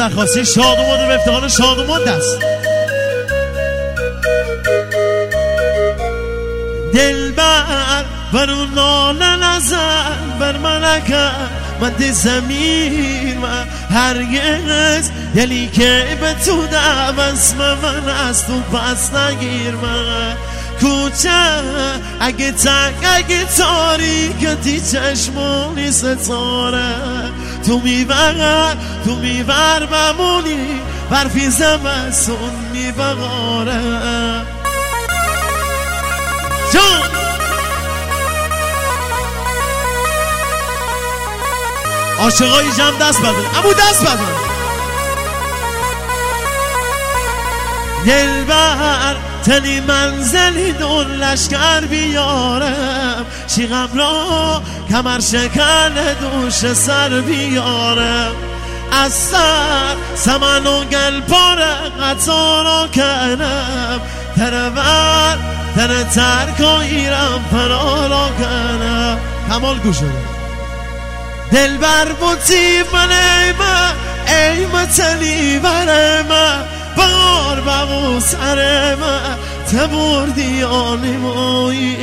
نخواستی شادومان و به افتخار شادومان دست. دلبر بر اون ناله نزن بر من کرد من دی زمین من هرگز دلی که به تو دم اسم من از تو پس نگیر من کوچه اگه تنگ اگه تاریکتی چشمونی ستاره تو میبر بمونی برفی زمستون میبغاره جان عاشقای جمع دست بدن امو دست بدن دلبر تنی منزلی دون لشکر بیارم شیغم را کمر شکن دوش سر بیارم از سر سمن و گل پاره قطارا کنم ترور تر ترک و ایرم پرارا کنم کمال گوشه دل بر بوتی من ایمه تلی برم بار بغو سرم تبردی آنیمایی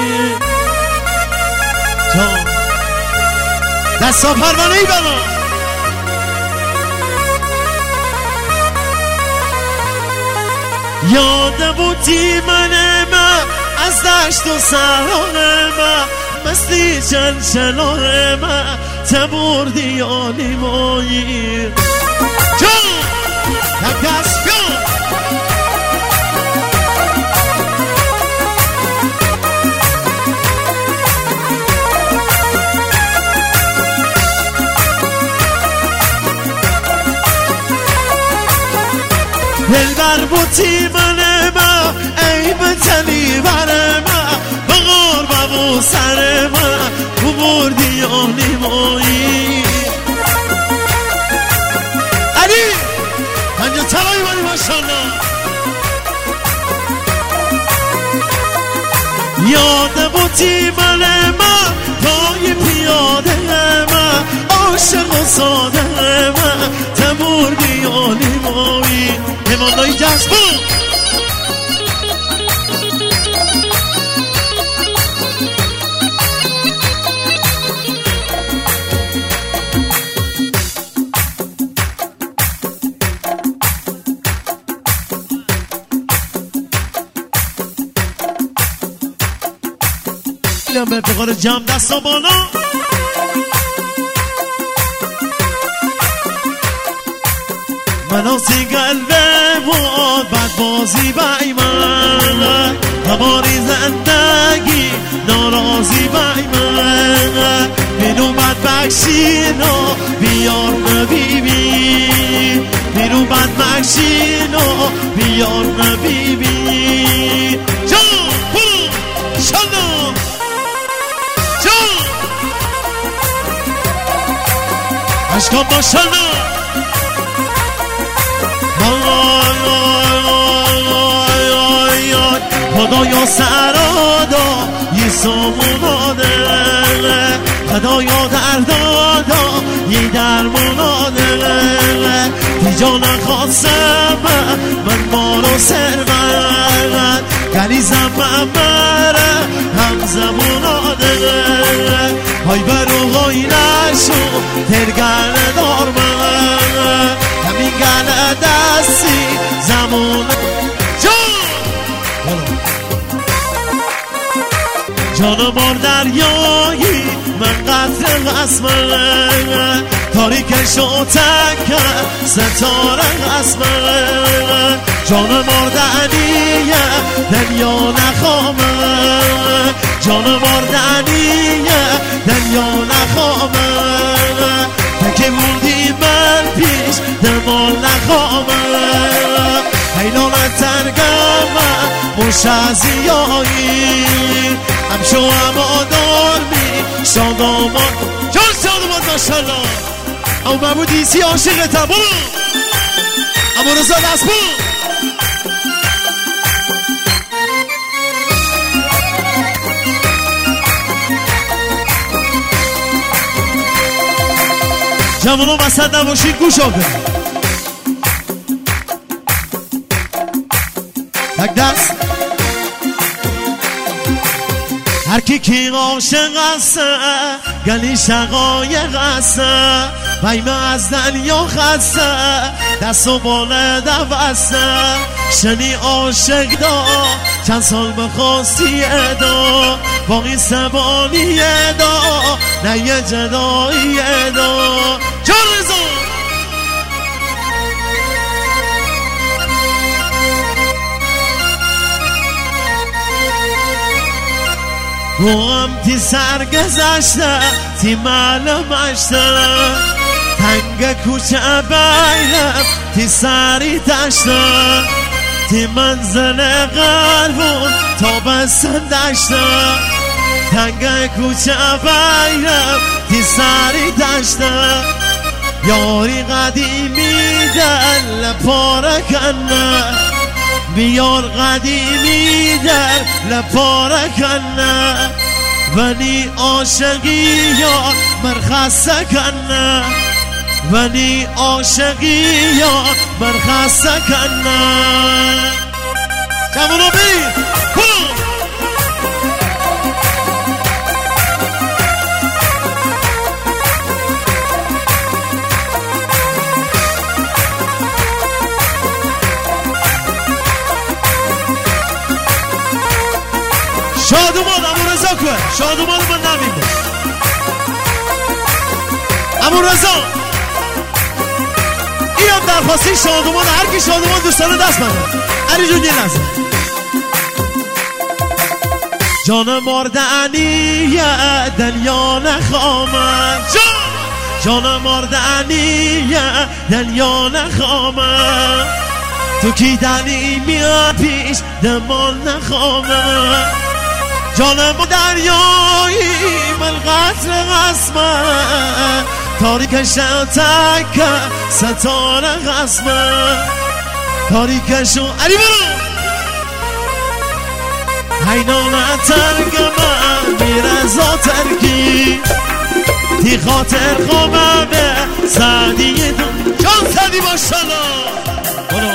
دستا پروانه ای بنا یاد بودی من از دشت و سرانم مستی چلچلانم تبردی آنیمایی جان دست کن دلبر بودی منم ای بتنی برم بغار بابو سرم بردی آنیمایی علی پنجه تلایی بانی ماشالله یاد بودی منم پای پیاده من عاشق و ساده من تبردی آنیمایی همانایی جذب اینم به افتخار جمع دستا بالا مناسی قلبه بود بد بازی بای من هماری زندگی ناراضی بای من بینو بد بخشینو بیار نبیبی بینو بد بخشینو بیار نبیبی جان پول شلو جان عشقا با شلو خدایا سرادا یه ساموناده خدایا دردادا یه درموناده دی جانا خواستم من مارو سرمن گلیزم ممره هم زموناده های برو های نشو ترگل دار من همین گل دستی زمون جانم بار دریایی من قطر قسمه تاریکش و تکر ستاره قسمه جانم بار دنیه دنیا نخوامه جانم بار دنیه دنیا نخوامه تکه موندی من پیش دمال نخوامه حیلانه ترگمه مشازیایی همشو اما دارمی شادامان جان شادامان ماشالله اما محمودی سی عاشقتم برو اما رضا دست برو جوانو وسط نباشید گوش آقا یک دست هر کی عاشق است گلی شقایق است ویمه از دنیا خسته دست و باله دوسته شنی عاشق دا چند سال بخواستی دا باقی سبانی دا نه یه جدایی دا جان رزا روم تی سر گذشته تی معلومشته تنگ کوچه بیرم تی سری تشته تی منزل قلبون تا بسندشته تنگ کوچه بیرم تی سری تشته یاری قدیمی در لپاره کنه بیار قدیمی در لپاره کنه ولی عاشقی یار مرخصه کنه ولی عاشقی یار مرخصه کنه جمعونو بیر کلو شادومان امون رضا که شادومان من نمیم امون رضا این هم درخواستی شادومان هر کی شادومان دوستانه دست بده علی جون یه لحظه جان مردنیه دنیا نخوامه جان مردنیه دنیا نخوامه تو کی دنی میاد پیش دمان نخوامه جانم و دریایی من قطر قسمه تاریکش تکه ستاره قسمه تاریکش علی برو حینانه ترگمه میرزا ترکی تی خاطر خوامه به سعدی دون جان سعدی ماشالله برو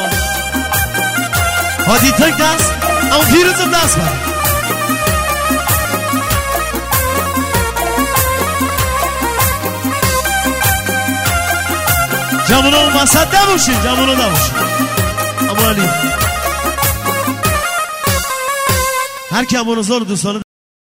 هادی تک دست اما پیروزم دست بر جمعونو وسط نباشین جمعونو نباشین اما علی هر کی امون رضا رو دوستانه